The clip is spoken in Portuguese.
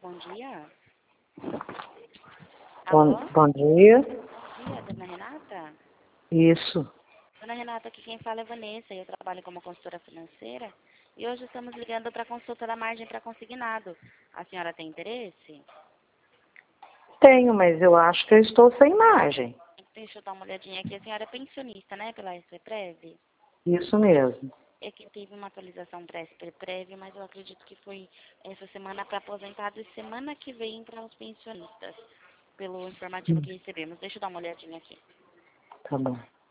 bom dia. Bom, Alô? bom dia. Bom dia, dona Renata? Isso. Dona Renata, aqui quem fala é Vanessa. Eu trabalho como consultora financeira e hoje estamos ligando para a consulta da margem para consignado. A senhora tem interesse? Tenho, mas eu acho que eu estou sem margem. Deixa eu dar uma olhadinha aqui. A senhora é pensionista, né, pela SPPrev? Isso mesmo. É que teve uma atualização para a SPPrev, mas eu acredito que foi essa semana para aposentados e semana que vem para os pensionistas, pelo informativo que recebemos. Deixa eu dar uma olhadinha aqui. Tá bom.